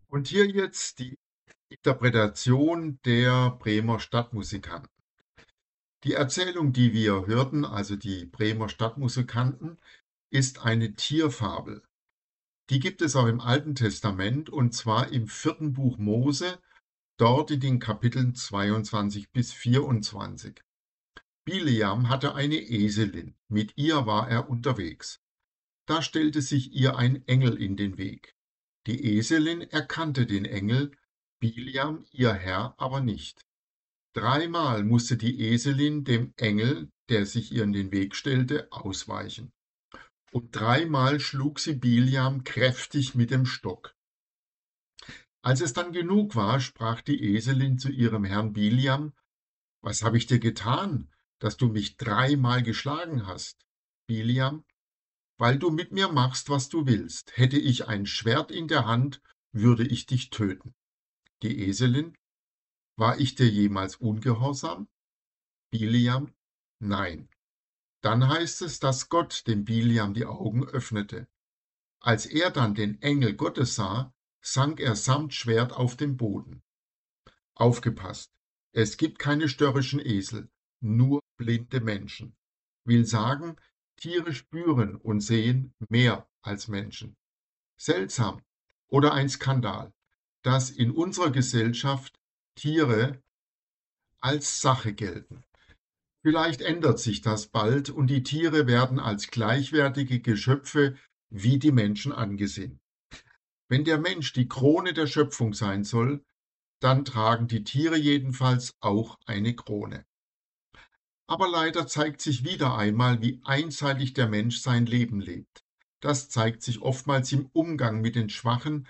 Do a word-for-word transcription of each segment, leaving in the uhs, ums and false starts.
Und hier jetzt die Interpretation der Bremer Stadtmusikanten. Die Erzählung, die wir hörten, also die Bremer Stadtmusikanten, ist eine Tierfabel. Die gibt es auch im Alten Testament, und zwar im vierten Buch Mose, dort in den Kapiteln zweiundzwanzig bis vierundzwanzig. Bileam hatte eine Eselin, mit ihr war er unterwegs. Da stellte sich ihr ein Engel in den Weg. Die Eselin erkannte den Engel, Bileam, ihr Herr, aber nicht. Dreimal musste die Eselin dem Engel, der sich ihr in den Weg stellte, ausweichen. Und dreimal schlug sie Bileam kräftig mit dem Stock. Als es dann genug war, sprach die Eselin zu ihrem Herrn Bileam: Was habe ich dir getan, dass du mich dreimal geschlagen hast? Bileam: Weil du mit mir machst, was du willst. Hätte ich ein Schwert in der Hand, würde ich dich töten. Die Eselin: War ich dir jemals ungehorsam? Bileam: Nein. Dann heißt es, dass Gott dem Bileam die Augen öffnete. Als er dann den Engel Gottes sah, sank er samt Schwert auf den Boden. Aufgepasst! Es gibt keine störrischen Esel, nur blinde Menschen. Will sagen, Tiere spüren und sehen mehr als Menschen. Seltsam oder ein Skandal, dass in unserer Gesellschaft Tiere als Sache gelten. Vielleicht ändert sich das bald und die Tiere werden als gleichwertige Geschöpfe wie die Menschen angesehen. Wenn der Mensch die Krone der Schöpfung sein soll, dann tragen die Tiere jedenfalls auch eine Krone. Aber leider zeigt sich wieder einmal, wie einseitig der Mensch sein Leben lebt. Das zeigt sich oftmals im Umgang mit den Schwachen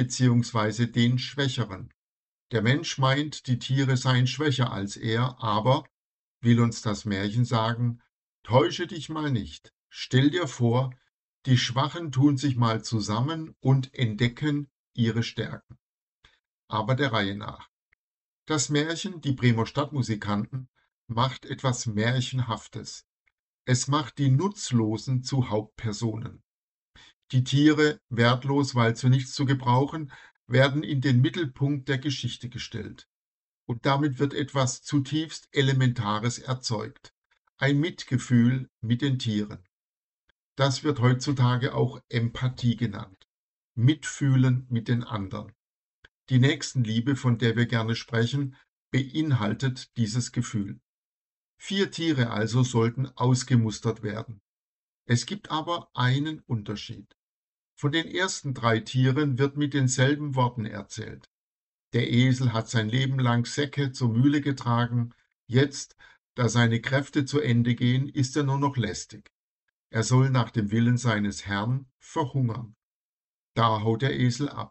bzw. den Schwächeren. Der Mensch meint, die Tiere seien schwächer als er, aber, will uns das Märchen sagen, täusche dich mal nicht. Stell dir vor, die Schwachen tun sich mal zusammen und entdecken ihre Stärken. Aber der Reihe nach. Das Märchen Die Bremer Stadtmusikanten macht etwas Märchenhaftes. Es macht die Nutzlosen zu Hauptpersonen. Die Tiere, wertlos, weil zu nichts zu gebrauchen, werden in den Mittelpunkt der Geschichte gestellt. Und damit wird etwas zutiefst Elementares erzeugt. Ein Mitgefühl mit den Tieren. Das wird heutzutage auch Empathie genannt. Mitfühlen mit den anderen. Die Nächstenliebe, von der wir gerne sprechen, beinhaltet dieses Gefühl. Vier Tiere also sollten ausgemustert werden. Es gibt aber einen Unterschied. Von den ersten drei Tieren wird mit denselben Worten erzählt. Der Esel hat sein Leben lang Säcke zur Mühle getragen, jetzt, da seine Kräfte zu Ende gehen, ist er nur noch lästig. Er soll nach dem Willen seines Herrn verhungern. Da haut der Esel ab.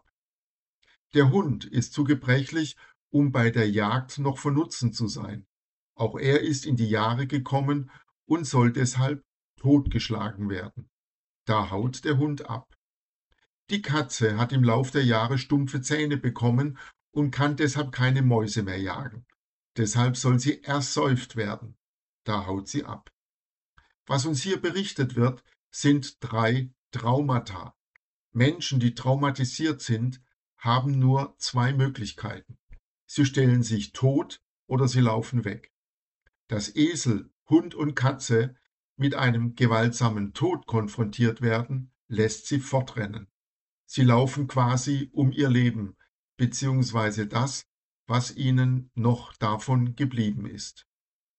Der Hund ist zu gebrechlich, um bei der Jagd noch von Nutzen zu sein. Auch er ist in die Jahre gekommen und soll deshalb totgeschlagen werden. Da haut der Hund ab. Die Katze hat im Lauf der Jahre stumpfe Zähne bekommen und kann deshalb keine Mäuse mehr jagen. Deshalb soll sie ersäuft werden. Da haut sie ab. Was uns hier berichtet wird, sind drei Traumata. Menschen, die traumatisiert sind, haben nur zwei Möglichkeiten. Sie stellen sich tot oder sie laufen weg. Dass Esel, Hund und Katze mit einem gewaltsamen Tod konfrontiert werden, lässt sie fortrennen. Sie laufen quasi um ihr Leben, beziehungsweise das, was ihnen noch davon geblieben ist.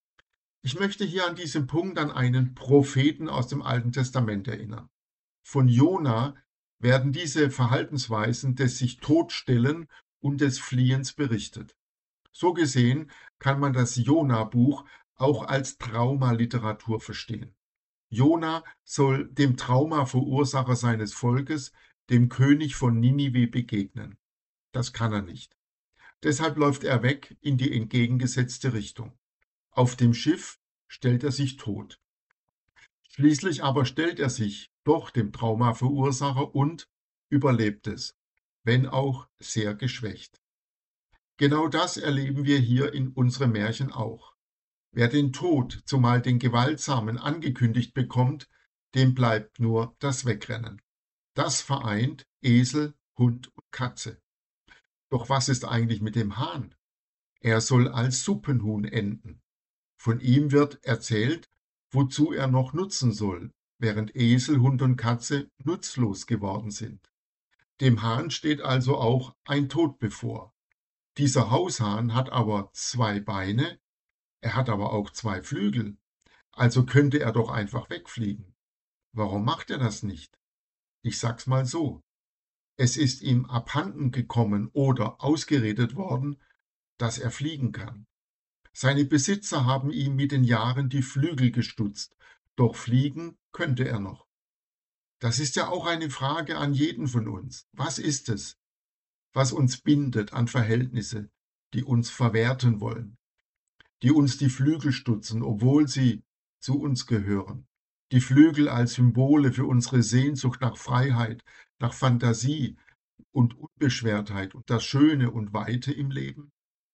Ich möchte hier an diesem Punkt an einen Propheten aus dem Alten Testament erinnern. Von Jona werden diese Verhaltensweisen des sich totstellen und des Fliehens berichtet. So gesehen kann man das Jona-Buch auch als Traumaliteratur verstehen. Jona soll dem Traumaverursacher seines Volkes, dem König von Ninive, begegnen. Das kann er nicht. Deshalb läuft er weg in die entgegengesetzte Richtung. Auf dem Schiff stellt er sich tot. Schließlich aber stellt er sich doch dem Traumaverursacher und überlebt es, wenn auch sehr geschwächt. Genau das erleben wir hier in unserem Märchen auch. Wer den Tod, zumal den gewaltsamen, angekündigt bekommt, dem bleibt nur das Wegrennen. Das vereint Esel, Hund und Katze. Doch was ist eigentlich mit dem Hahn? Er soll als Suppenhuhn enden. Von ihm wird erzählt, wozu er noch nutzen soll, während Esel, Hund und Katze nutzlos geworden sind. Dem Hahn steht also auch ein Tod bevor. Dieser Haushahn hat aber zwei Beine, er hat aber auch zwei Flügel, also könnte er doch einfach wegfliegen. Warum macht er das nicht? Ich sag's mal so: Es ist ihm abhanden gekommen oder ausgeredet worden, dass er fliegen kann. Seine Besitzer haben ihm mit den Jahren die Flügel gestutzt, doch fliegen könnte er noch. Das ist ja auch eine Frage an jeden von uns. Was ist es, was uns bindet an Verhältnisse, die uns verwerten wollen, die uns die Flügel stutzen, obwohl sie zu uns gehören? Die Flügel als Symbole für unsere Sehnsucht nach Freiheit, nach Fantasie und Unbeschwertheit und das Schöne und Weite im Leben?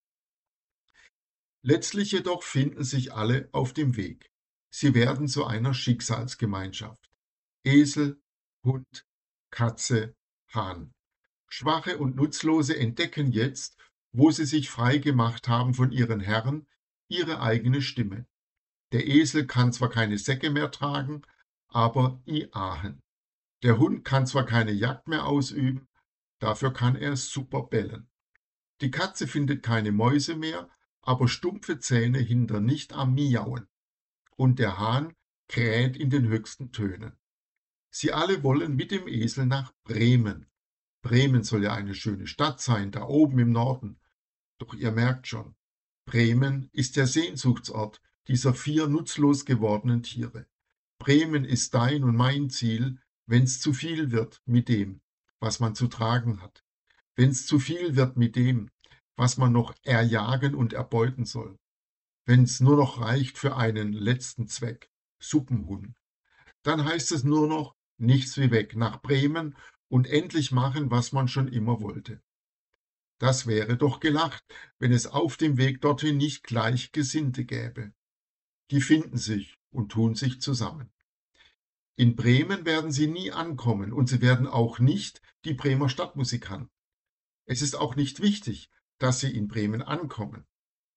Letztlich jedoch finden sich alle auf dem Weg. Sie werden zu einer Schicksalsgemeinschaft. Esel, Hund, Katze, Hahn. Schwache und Nutzlose entdecken jetzt, wo sie sich frei gemacht haben von ihren Herren, ihre eigene Stimme. Der Esel kann zwar keine Säcke mehr tragen, aber i ahen. Der Hund kann zwar keine Jagd mehr ausüben, dafür kann er super bellen. Die Katze findet keine Mäuse mehr, aber stumpfe Zähne hindern nicht am Miauen. Und der Hahn kräht in den höchsten Tönen. Sie alle wollen mit dem Esel nach Bremen. Bremen soll ja eine schöne Stadt sein, da oben im Norden. Doch ihr merkt schon, Bremen ist der Sehnsuchtsort dieser vier nutzlos gewordenen Tiere. Bremen ist dein und mein Ziel, wenn's zu viel wird mit dem, was man zu tragen hat. Wenn's zu viel wird mit dem, was man noch erjagen und erbeuten soll. Wenn's nur noch reicht für einen letzten Zweck, Suppenhuhn. Dann heißt es nur noch, nichts wie weg nach Bremen und endlich machen, was man schon immer wollte. Das wäre doch gelacht, wenn es auf dem Weg dorthin nicht Gleichgesinnte gäbe. Die finden sich und tun sich zusammen. In Bremen werden sie nie ankommen und sie werden auch nicht die Bremer Stadtmusikanten. Es ist auch nicht wichtig, dass sie in Bremen ankommen.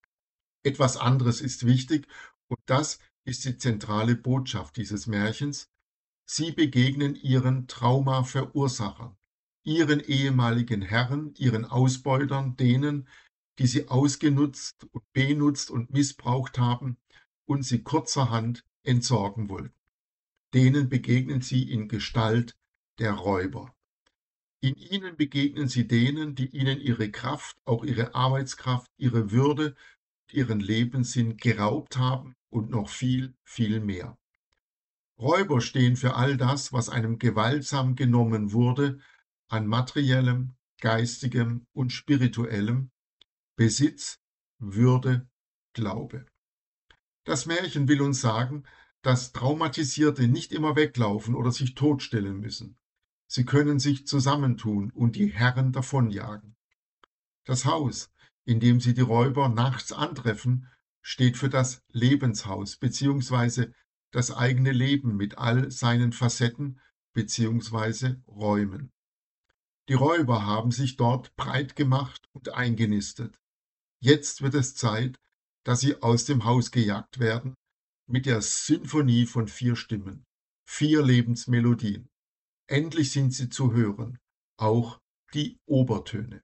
Etwas anderes ist wichtig und das ist die zentrale Botschaft dieses Märchens. Sie begegnen ihren Traumaverursachern, ihren ehemaligen Herren, ihren Ausbeutern, denen, die sie ausgenutzt und benutzt und missbraucht haben und sie kurzerhand entsorgen wollten. Denen begegnen sie in Gestalt der Räuber. In ihnen begegnen sie denen, die ihnen ihre Kraft, auch ihre Arbeitskraft, ihre Würde, ihren Lebenssinn geraubt haben und noch viel, viel mehr. Räuber stehen für all das, was einem gewaltsam genommen wurde, an materiellem, geistigem und spirituellem, Besitz, Würde, Glaube. Das Märchen will uns sagen, dass Traumatisierte nicht immer weglaufen oder sich totstellen müssen. Sie können sich zusammentun und die Herren davonjagen. Das Haus, in dem sie die Räuber nachts antreffen, steht für das Lebenshaus bzw. das eigene Leben mit all seinen Facetten bzw. Räumen. Die Räuber haben sich dort breit gemacht und eingenistet. Jetzt wird es Zeit, dass sie aus dem Haus gejagt werden mit der Sinfonie von vier Stimmen, vier Lebensmelodien. Endlich sind sie zu hören, auch die Obertöne.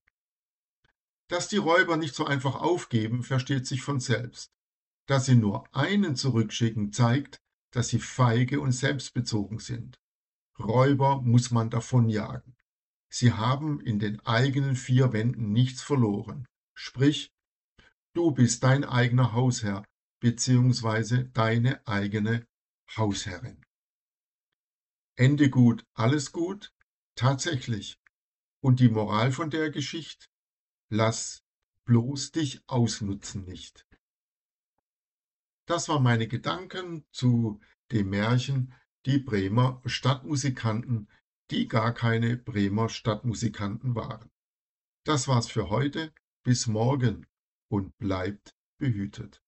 Dass die Räuber nicht so einfach aufgeben, versteht sich von selbst. Dass sie nur einen zurückschicken, zeigt, dass sie feige und selbstbezogen sind. Räuber muss man davonjagen. Sie haben in den eigenen vier Wänden nichts verloren. Sprich, du bist dein eigener Hausherr bzw. deine eigene Hausherrin. Ende gut, alles gut? Tatsächlich. Und die Moral von der Geschichte? Lass bloß dich ausnutzen nicht. Das waren meine Gedanken zu dem Märchen Die Bremer Stadtmusikanten, die gar keine Bremer Stadtmusikanten waren. Das war's für heute. Bis morgen und bleibt behütet.